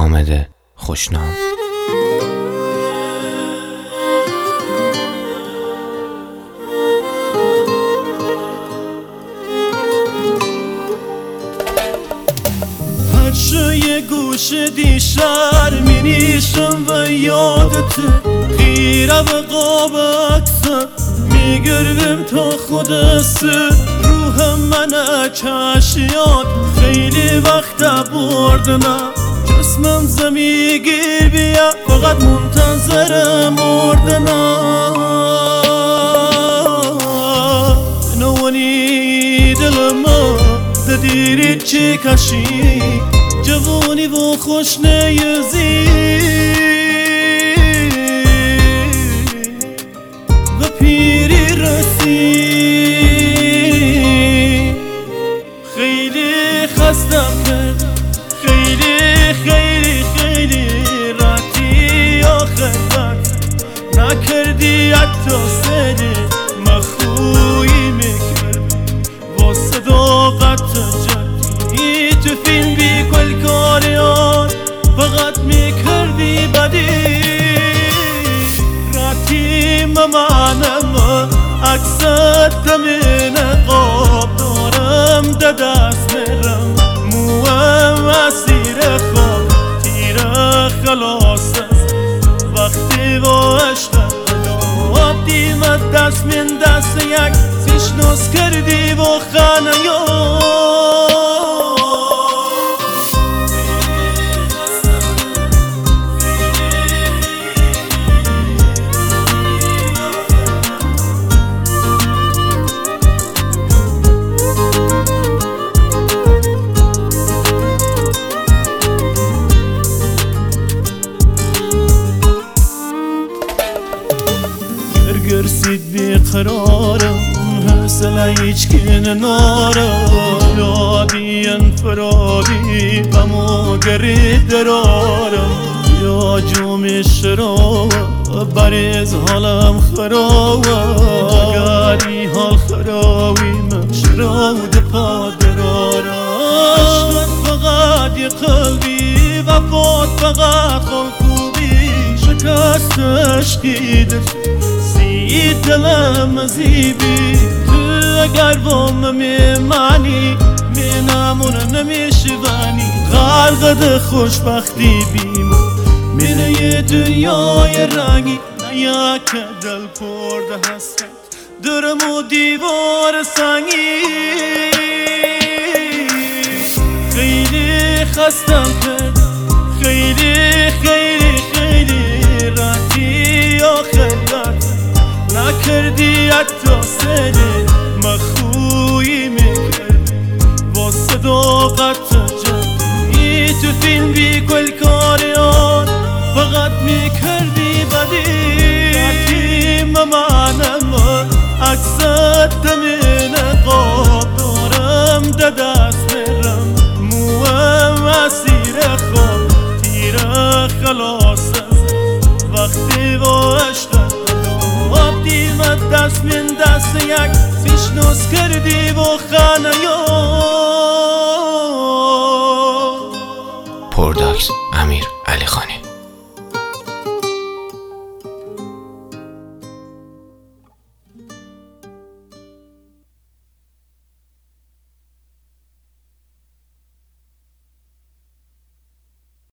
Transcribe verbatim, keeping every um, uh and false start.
حامد خوشنام. یه گوش دی شرمی نیشم و یادت خیره و قاب اکسر میگرم تا خودست روح من چشیات خیلی وقت بردنم جسمم زمی گیر بیا فقط منتظر مردنم نوانی دلما دیری چی کشی جوانی و خوش نیزی و پیری رسی خیلی خستم کرد خیلی خیلی خیلی راتی آخر وقت نکردی حتی سری مخوی میکرد و صداقت جدی تو فیلم بی کل کاریان فقط میکردی بدی راتی ممانم عکست دمین قاب دارم ده دست میرم موام اسیر خواب تیر خلاص است وقتی و عشق خلاب دیمت دست من دست یک سیشنوس کردی و خانه یا گرسید بیقرارم حوصله هیچ که نارم یادی فراری غمو گرید درارم یا جوم شراب بریز حالم خراب گاری حال خرابی من شراب پا درارم عشقت فقط یه قلبی وفات فقط خلقوبی شکست عشقی دفت دلم زیبی تو اگر وام میمانی مینمون نمیشوانی غرقد خوشبختی بیم میره یه دنیای رنگی نیا که دل پرده هست درم و دیوار سنگی خیلی خستم کرد خیلی خیلی خیلی راتی آخر نکردی حتی سری مخوی میکرد با صداقت جدی تو فیلم بی کل کاریان فقط میکردی بدی راتی ممانم عکست دمین قاب دارم ده دست میرم موام اسیر خواب تیر خلاص است وقتی و عشق آب دیمت دست من دست یک سیشنوس کردی و خانه یا پرداکس امیر علی خانی.